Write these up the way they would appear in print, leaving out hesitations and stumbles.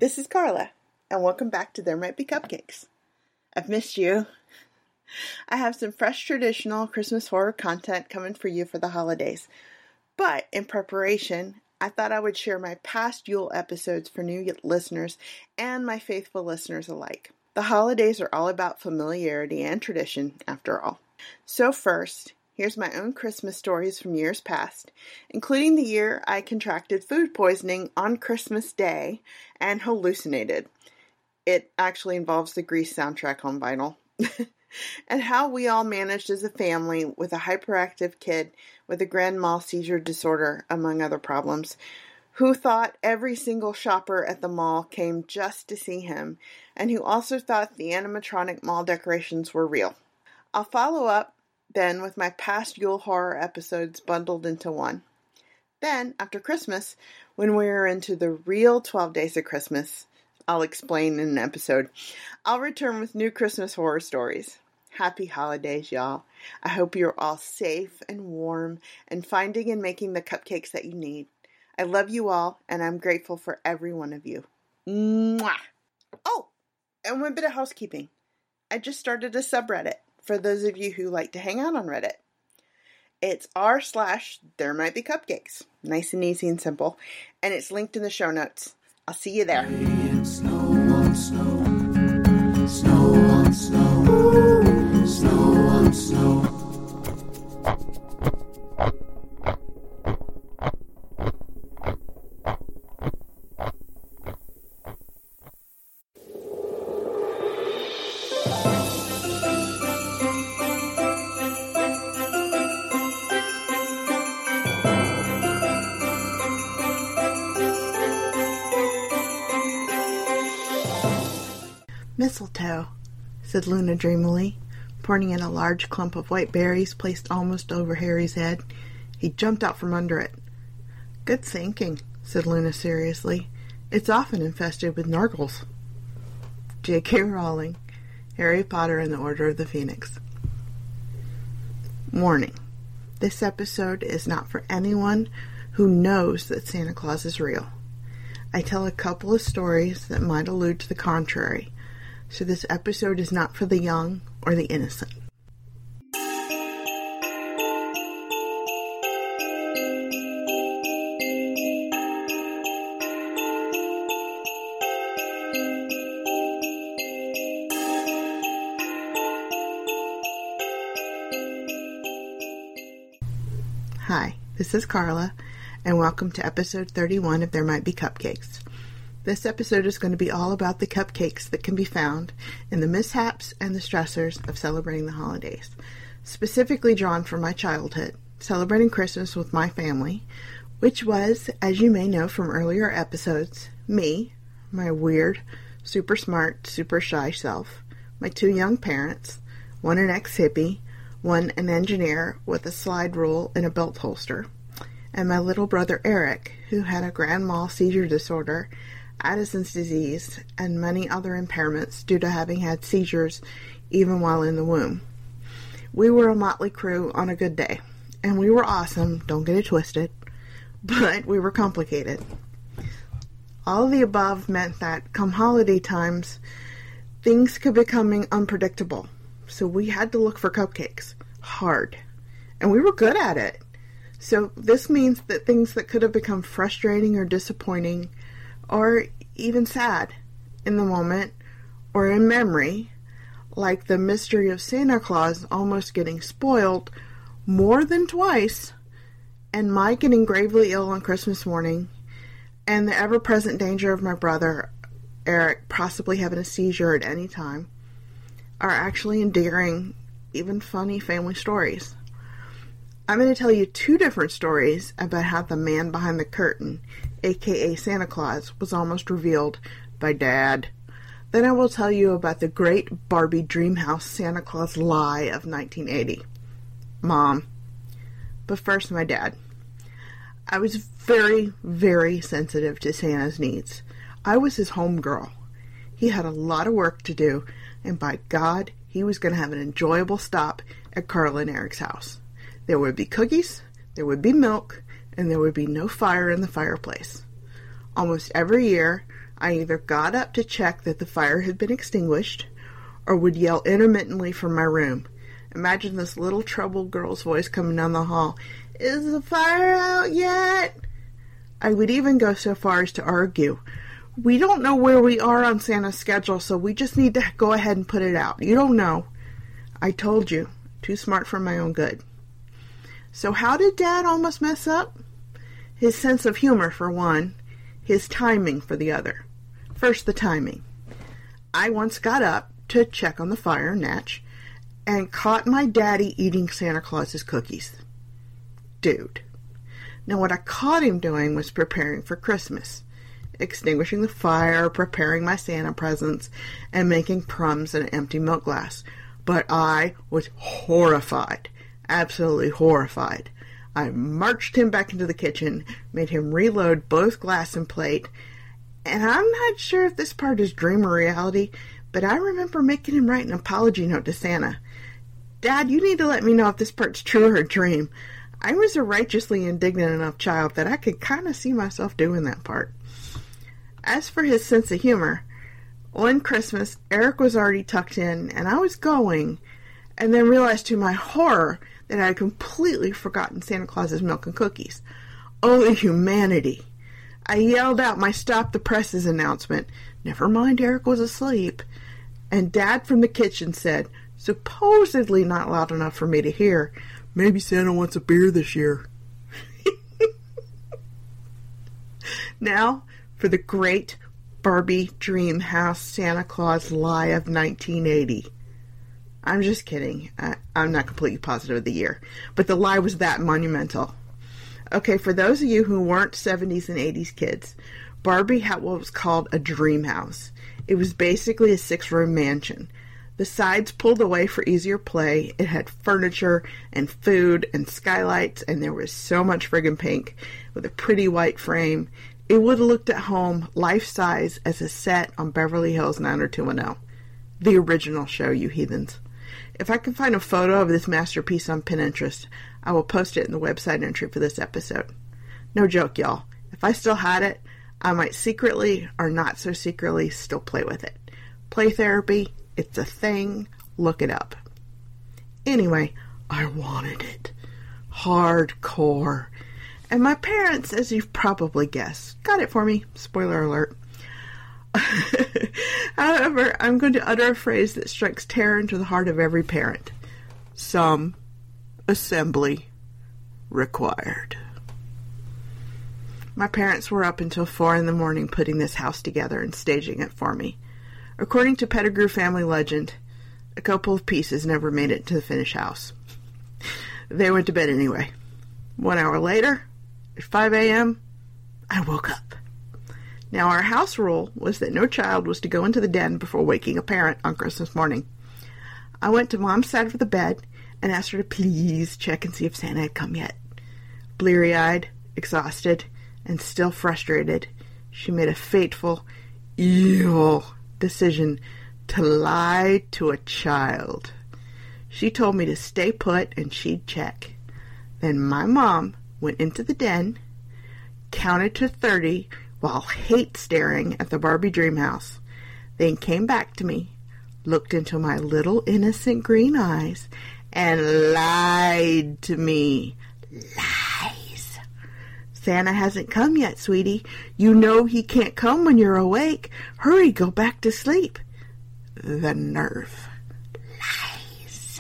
This is Carla, and welcome back to There Might Be Cupcakes. I've missed you. I have some fresh traditional Christmas horror content coming for you for the holidays. But in preparation, I thought I would share my past Yule episodes for new listeners and my faithful listeners alike. The holidays are all about familiarity and tradition, after all. So first, here's my own Christmas stories from years past, including the year I contracted food poisoning on Christmas Day and hallucinated. It actually involves the Grease soundtrack on vinyl. And how we all managed as a family with a hyperactive kid with a grand mal seizure disorder, among other problems, who thought every single shopper at the mall came just to see him, and who also thought the animatronic mall decorations were real. I'll follow up then with my past Yule horror episodes bundled into one. Then, after Christmas, when we're into the real 12 days of Christmas, I'll explain in an episode, I'll return with new Christmas horror stories. Happy holidays, y'all. I hope you're all safe and warm and finding and making the cupcakes that you need. I love you all, and I'm grateful for every one of you. Mwah! Oh, and one bit of housekeeping. I just started a subreddit for those of you who like to hang out on Reddit. It's r/There Might Be Cupcakes. Nice and easy and simple. And it's linked in the show notes. I'll see you there. Snow on snow. Snow on snow. Ooh, snow on snow. Mistletoe, said Luna dreamily, pointing in a large clump of white berries placed almost over Harry's head. He jumped out from under it. Good thinking, said Luna seriously. It's often infested with nargles. J.K. Rowling, Harry Potter and the Order of the Phoenix. Warning. This episode is not for anyone who knows that Santa Claus is real. I tell a couple of stories that might allude to the contrary, so this episode is not for the young or the innocent. Hi, this is Carla, and welcome to episode 31 of There Might Be Cupcakes. This episode is going to be all about the cupcakes that can be found in the mishaps and the stressors of celebrating the holidays, specifically drawn from my childhood, celebrating Christmas with my family, which was, as you may know from earlier episodes, me, my weird, super smart, super shy self, my two young parents, one an ex-hippie, one an engineer with a slide rule in a belt holster, and my little brother Eric, who had a grand mal seizure disorder, Addison's disease, and many other impairments due to having had seizures even while in the womb. We were a motley crew on a good day, and we were awesome, don't get it twisted, but we were complicated. All of the above meant that, come holiday times, things could become unpredictable, so we had to look for cupcakes, hard, and we were good at it. So this means that things that could have become frustrating or disappointing or even sad in the moment or in memory, like the mystery of Santa Claus almost getting spoiled more than twice, and my getting gravely ill on Christmas morning, and the ever-present danger of my brother Eric possibly having a seizure at any time, are actually endearing, even funny family stories. I'm going to tell you two different stories about how the man behind the curtain, aka Santa Claus, was almost revealed by Dad. Then I will tell you about the great Barbie Dreamhouse Santa Claus lie of 1980. Mom. But first, my dad. I was very, very sensitive to Santa's needs. I was his homegirl. He had a lot of work to do, and by God, he was going to have an enjoyable stop at Carla and Eric's house. There would be cookies, there would be milk, and there would be no fire in the fireplace. Almost every year, I either got up to check that the fire had been extinguished or would yell intermittently from my room. Imagine this little troubled girl's voice coming down the hall. Is the fire out yet? I would even go so far as to argue. We don't know where we are on Santa's schedule, so we just need to go ahead and put it out. You don't know. I told you. Too smart for my own good. So how did Dad almost mess up? His sense of humor, for one. His timing, for the other. First, the timing. I once got up to check on the fire, Natch, and caught my daddy eating Santa Claus's cookies. Dude. Now, what I caught him doing was preparing for Christmas. Extinguishing the fire, preparing my Santa presents, and making crumbs in an empty milk glass. But I was horrified. Absolutely horrified. I marched him back into the kitchen, made him reload both glass and plate, and I'm not sure if this part is dream or reality, but I remember making him write an apology note to Santa. Dad, you need to let me know if this part's true or a dream. I was a righteously indignant enough child that I could kind of see myself doing that part. As for his sense of humor, one Christmas, Eric was already tucked in, and I was going, and then realized to my horror that I had completely forgotten Santa Claus's milk and cookies. Oh, the humanity! I yelled out my Stop the Presses announcement. Never mind, Eric was asleep. And Dad from the kitchen said, supposedly not loud enough for me to hear, maybe Santa wants a beer this year. Now, for the great Barbie Dream House Santa Claus lie of 1980. I'm just kidding. I'm not completely positive of the year. But the lie was that monumental. Okay, for those of you who weren't 70s and 80s kids, Barbie had what was called a dream house. It was basically a 6-room mansion. The sides pulled away for easier play. It had furniture and food and skylights, and there was so much friggin' pink with a pretty white frame. It would have looked at home life-size as a set on Beverly Hills 90210. The original show, you heathens. If I can find a photo of this masterpiece on Pinterest, I will post it in the website entry for this episode. No joke, y'all. If I still had it, I might secretly, or not so secretly, still play with it. Play therapy, it's a thing. Look it up. Anyway, I wanted it. Hardcore. And my parents, as you've probably guessed, got it for me. Spoiler alert. However, I'm going to utter a phrase that strikes terror into the heart of every parent. Some assembly required. My parents were up until 4 a.m. putting this house together and staging it for me. According to Pettigrew family legend, a couple of pieces never made it to the finished house. They went to bed anyway. 1 hour later, at 5 a.m., I woke up. Now, our house rule was that no child was to go into the den before waking a parent on Christmas morning. I went to Mom's side of the bed and asked her to please check and see if Santa had come yet. Bleary-eyed, exhausted, and still frustrated, she made a fateful, evil decision to lie to a child. She told me to stay put and she'd check. Then my mom went into the den, counted to 30 while hate staring at the Barbie dream house, then came back to me, looked into my little innocent green eyes, and lied to me. Lies. Santa hasn't come yet, sweetie. You know he can't come when you're awake. Hurry, go back to sleep. The nerve. Lies.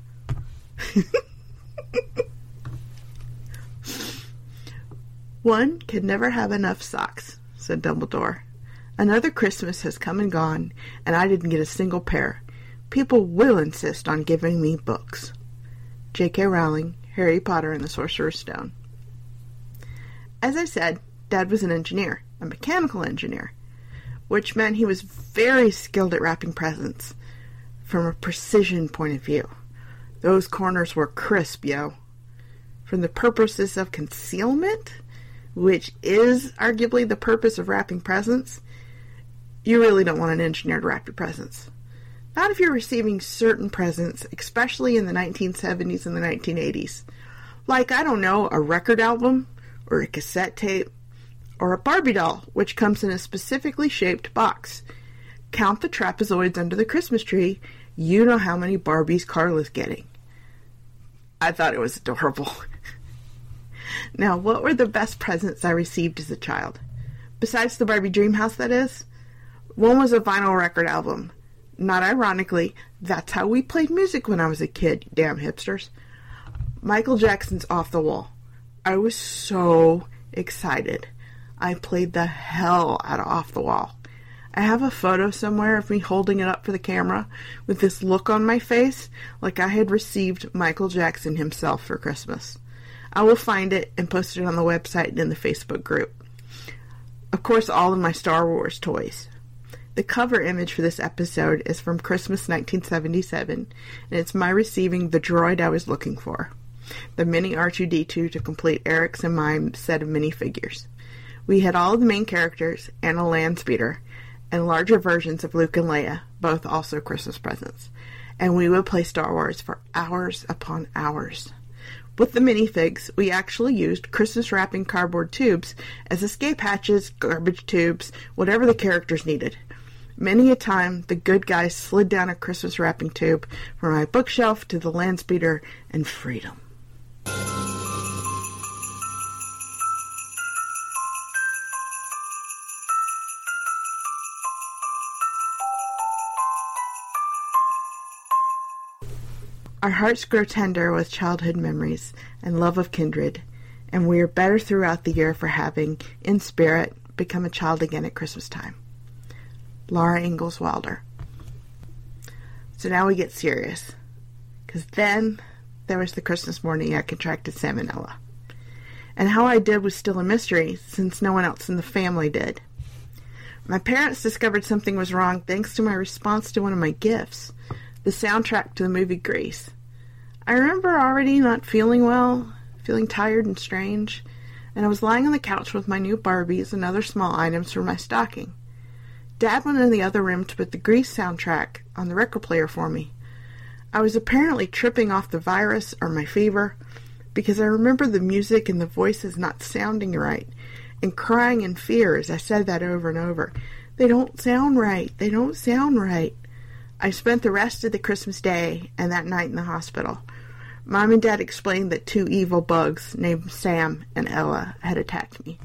One can never have enough socks, said Dumbledore. Another Christmas has come and gone, and I didn't get a single pair. People will insist on giving me books. J.K. Rowling, Harry Potter and the Sorcerer's Stone. As I said, Dad was an engineer, a mechanical engineer, which meant he was very skilled at wrapping presents from a precision point of view. Those corners were crisp, yo. For the purposes of concealment, which is arguably the purpose of wrapping presents, you really don't want an engineer to wrap your presents. Not if you're receiving certain presents, especially in the 1970s and the 1980s. Like, I don't know, a record album, or a cassette tape, or a Barbie doll, which comes in a specifically shaped box. Count the trapezoids under the Christmas tree. You know how many Barbies Carla's getting. I thought it was adorable. Now, what were the best presents I received as a child? Besides the Barbie Dreamhouse, that is. One was a vinyl record album. Not ironically, that's how we played music when I was a kid, damn hipsters. Michael Jackson's Off the Wall. I was so excited. I played the hell out of Off the Wall. I have a photo somewhere of me holding it up for the camera with this look on my face like I had received Michael Jackson himself for Christmas. I will find it and post it on the website and in the Facebook group. Of course, all of my Star Wars toys. The cover image for this episode is from Christmas 1977, and it's my receiving the droid I was looking for. The mini R2-D2 to complete Eric's and my set of minifigures. We had all of the main characters and a land speeder, and larger versions of Luke and Leia, both also Christmas presents. And we would play Star Wars for hours upon hours. With the minifigs, we actually used Christmas wrapping cardboard tubes as escape hatches, garbage tubes, whatever the characters needed. Many a time, the good guys slid down a Christmas wrapping tube from my bookshelf to the land speeder and freedom. Our hearts grow tender with childhood memories and love of kindred, and we are better throughout the year for having, in spirit, become a child again at Christmas time. Laura Ingalls Wilder. So now we get serious, because then there was the Christmas morning I contracted salmonella. And how I did was still a mystery, since no one else in the family did. My parents discovered something was wrong thanks to my response to one of my gifts, the soundtrack to the movie Grease. I remember already not feeling well, feeling tired and strange, and I was lying on the couch with my new Barbies and other small items for my stocking. Dad went in the other room to put the Grease soundtrack on the record player for me. I was apparently tripping off the virus or my fever, because I remember the music and the voices not sounding right, and crying in fear as I said that over and over. They don't sound right. They don't sound right. I spent the rest of the Christmas day and that night in the hospital. Mom and Dad explained that 2 evil bugs named Sam and Ella had attacked me.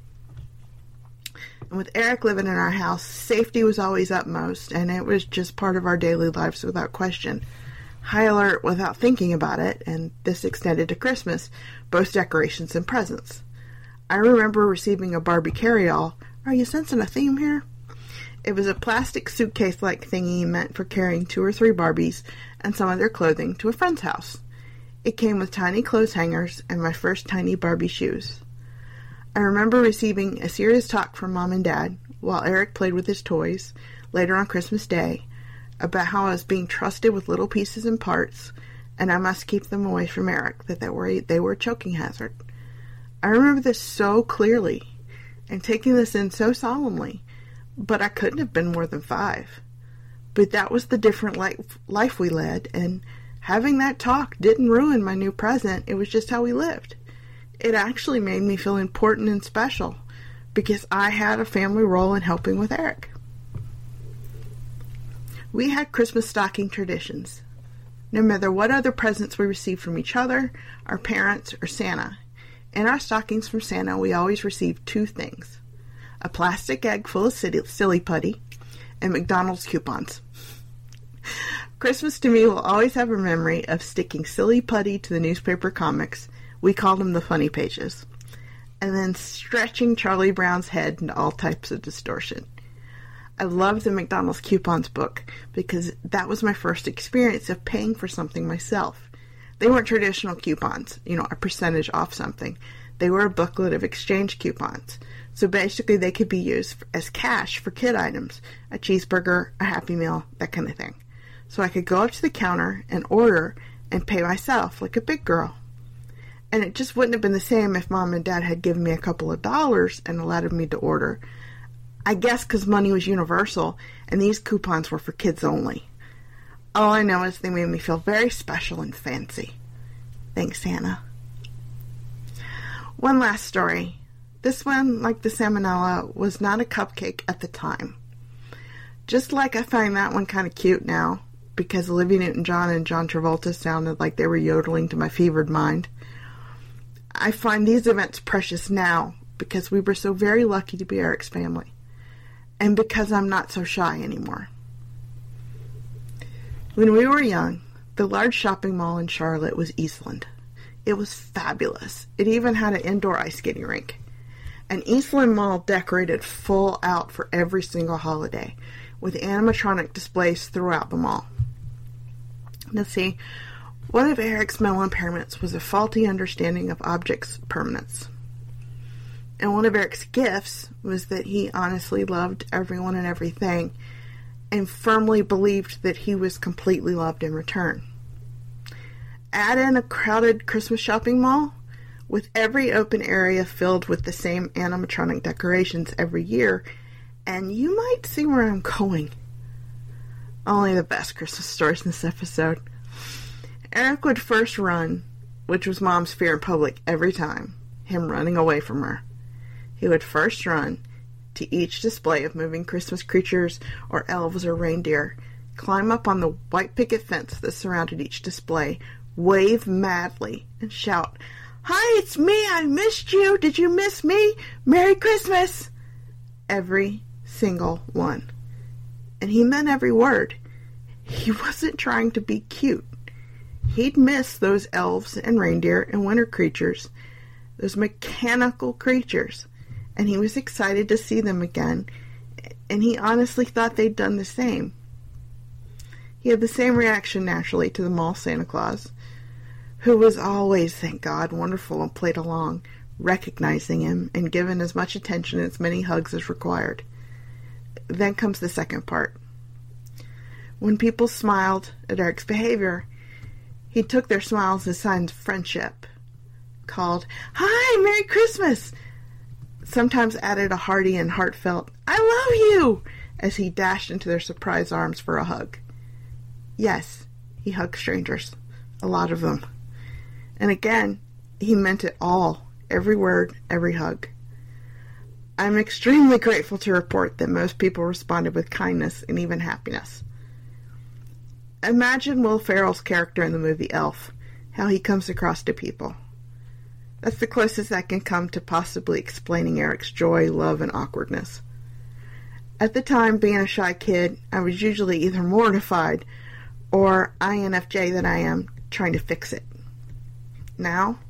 And with Eric living in our house, safety was always upmost, and it was just part of our daily lives without question. High alert without thinking about it, and this extended to Christmas, both decorations and presents. I remember receiving a Barbie carry-all. Are you sensing a theme here? It was a plastic suitcase-like thingy meant for carrying 2 or 3 Barbies and some of their clothing to a friend's house. It came with tiny clothes hangers and my first tiny Barbie shoes. I remember receiving a serious talk from Mom and Dad, while Eric played with his toys, later on Christmas Day, about how I was being trusted with little pieces and parts, and I must keep them away from Eric, that they were a choking hazard. I remember this so clearly, and taking this in so solemnly, but I couldn't have been more than 5. But that was the different life we led, and having that talk didn't ruin my new present. It was just how we lived. It actually made me feel important and special, because I had a family role in helping with Eric. We had Christmas stocking traditions. No matter what other presents we received from each other, our parents, or Santa, in our stockings from Santa we always received 2 things. A plastic egg full of silly putty, and McDonald's coupons. Christmas to me will always have a memory of sticking silly putty to the newspaper comics, we called them the funny pages, and then stretching Charlie Brown's head into all types of distortion. I loved the McDonald's coupons book because that was my first experience of paying for something myself. They weren't traditional coupons, a percentage off something. They were a booklet of exchange coupons. So basically they could be used as cash for kid items, a cheeseburger, a Happy Meal, that kind of thing. So I could go up to the counter and order and pay myself like a big girl. And it just wouldn't have been the same if Mom and Dad had given me a couple of dollars and allowed me to order. I guess because money was universal and these coupons were for kids only. All I know is they made me feel very special and fancy. Thanks, Santa. One last story. this one, like the salmonella, was not a cupcake at the time. Just like I find that one kind of cute now, because Olivia Newton-John and John Travolta sounded like they were yodeling to my fevered mind. I find these events precious now, because we were so very lucky to be Eric's family, and because I'm not so shy anymore. When we were young, the large shopping mall in Charlotte was Eastland. It was fabulous. It even had an indoor ice skating rink. An Eastland Mall decorated full out for every single holiday, with animatronic displays throughout the mall. Now see, one of Eric's mental impairments was a faulty understanding of objects' permanence. And one of Eric's gifts was that he honestly loved everyone and everything, and firmly believed that he was completely loved in return. Add in a crowded Christmas shopping mall, with every open area filled with the same animatronic decorations every year, and you might see where I'm going. Only the best Christmas stories in this episode. Eric would first run, which was Mom's fear in public every time, him running away from her. He would first run to each display of moving Christmas creatures or elves or reindeer, climb up on the white picket fence that surrounded each display, wave madly, and shout, "Hi, it's me! I missed you! Did you miss me? Merry Christmas!" Every single one. And he meant every word. He wasn't trying to be cute. He'd miss those elves and reindeer and winter creatures, those mechanical creatures, and he was excited to see them again, and he honestly thought they'd done the same. He had the same reaction naturally to the mall Santa Claus, who was always, thank God, wonderful and played along, recognizing him and given as much attention and as many hugs as required. Then comes the second part. When people smiled at Eric's behavior, he took their smiles as signs of friendship, called, "Hi, Merry Christmas!" Sometimes added a hearty and heartfelt, "I love you!" as he dashed into their surprise arms for a hug. Yes, he hugged strangers, a lot of them. And again, he meant it all, every word, every hug. I'm extremely grateful to report that most people responded with kindness and even happiness. Imagine Will Ferrell's character in the movie Elf, how he comes across to people. That's the closest I can come to possibly explaining Eric's joy, love, and awkwardness. At the time, being a shy kid, I was usually either mortified or INFJ that I am, trying to fix it. Now,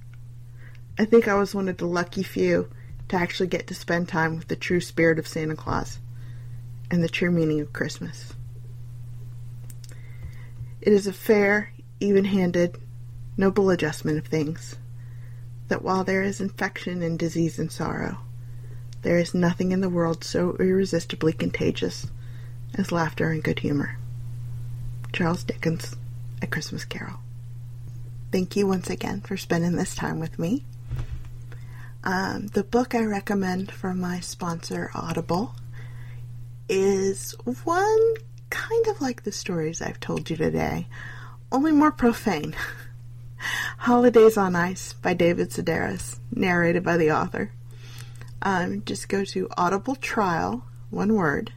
I think I was one of the lucky few to actually get to spend time with the true spirit of Santa Claus and the true meaning of Christmas. It is a fair, even-handed, noble adjustment of things, that while there is infection and disease and sorrow, there is nothing in the world so irresistibly contagious as laughter and good humor. Charles Dickens, A Christmas Carol. Thank you once again for spending this time with me. The book I recommend from my sponsor, Audible, is one kind of like the stories I've told you today, only more profane. Holidays on Ice by David Sedaris, narrated by the author. Just go to Audible Trial, one word,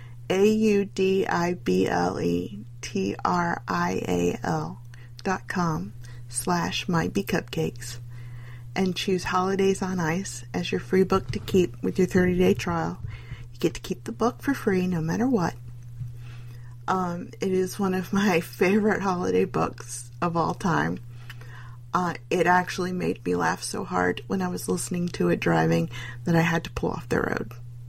audibletrial.com/mightbecupcakes, and choose Holidays on Ice as your free book to keep with your 30-day trial. You get to keep the book for free no matter what. It is one of my favorite holiday books of all time. It actually made me laugh so hard when I was listening to it driving that I had to pull off the road.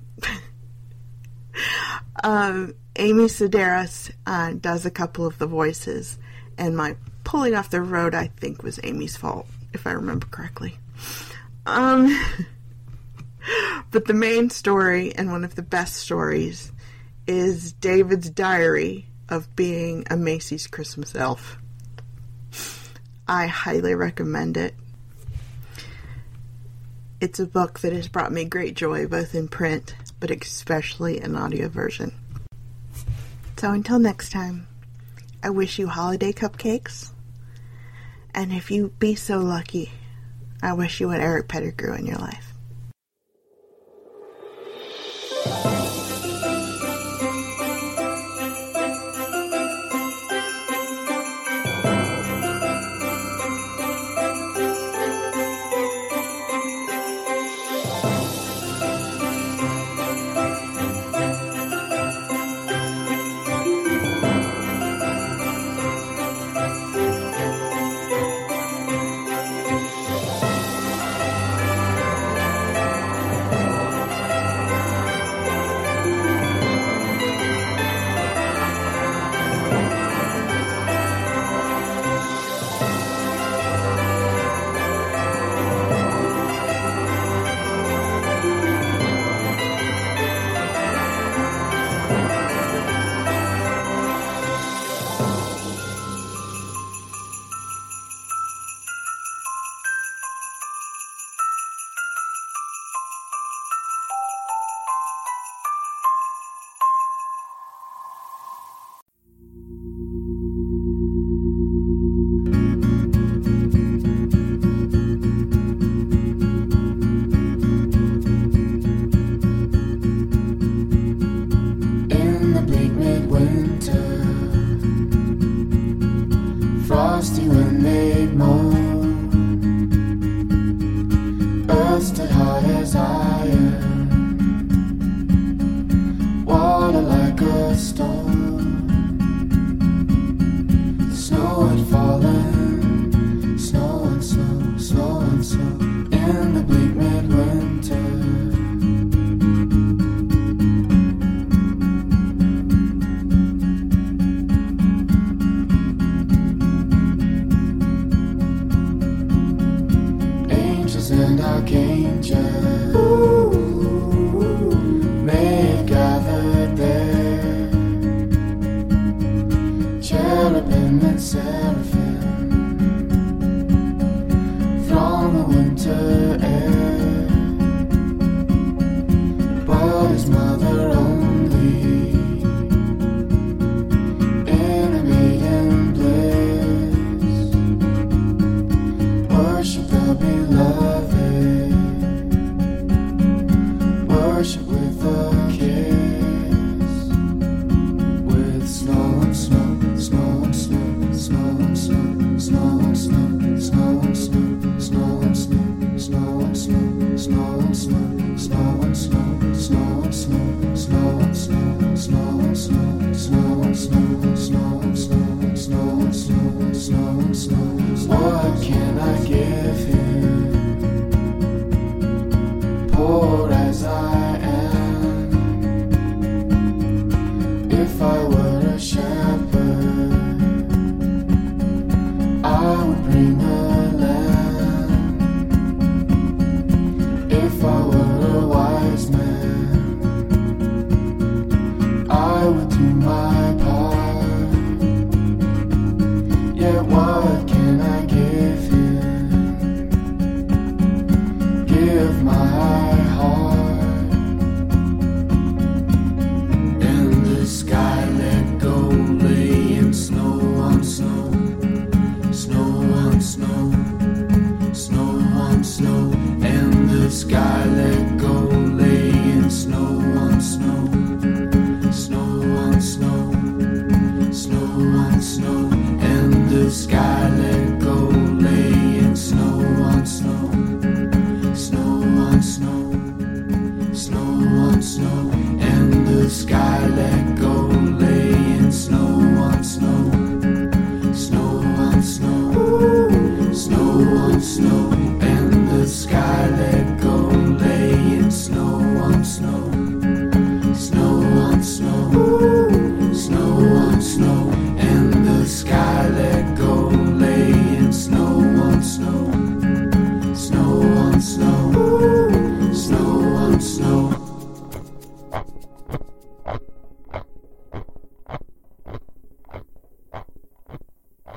Amy Sedaris does a couple of the voices, and my pulling off the road, I think, was Amy's fault, if I remember correctly. But the main story, and one of the best stories, is David's diary of being a Macy's Christmas elf. I highly recommend it. It's a book that has brought me great joy both in print, but especially in audio version. So until next time, I wish you holiday cupcakes, and if you be so lucky, I wish you had Eric Pettigrew in your life. a storm. The snow had fallen, snow and snow, snow and snow, in the bleak midwinter. And archangels may have gathered there, cherubim and seraphim from the winter air, but his mother only in a maiden bliss worship the beloved. Worship with a kiss, with snow and snow, snow and snow, snow and snow, snow and snow, snow and snow, snow and snow, snow and snow, snow and snow, snow and snow, snow and snow, snow and snow, snow and snow, snow and snow, snow and snow, snow and snow, snow and snow. What can I give him? Poor as I am, if I were a shepherd, I would bring a lamb. If I were a wise man, I would do my part. Yet what can I give him? Give my heart. And the sky let go, laying snow on snow, snow on snow, snow on snow. And the sky let go, laying snow on snow, snow on snow, snow on snow. And the sky let go, laying snow on snow, snow on snow, snow on snow. And the sky let go, laying snow on snow, snow on snow, snow on snow.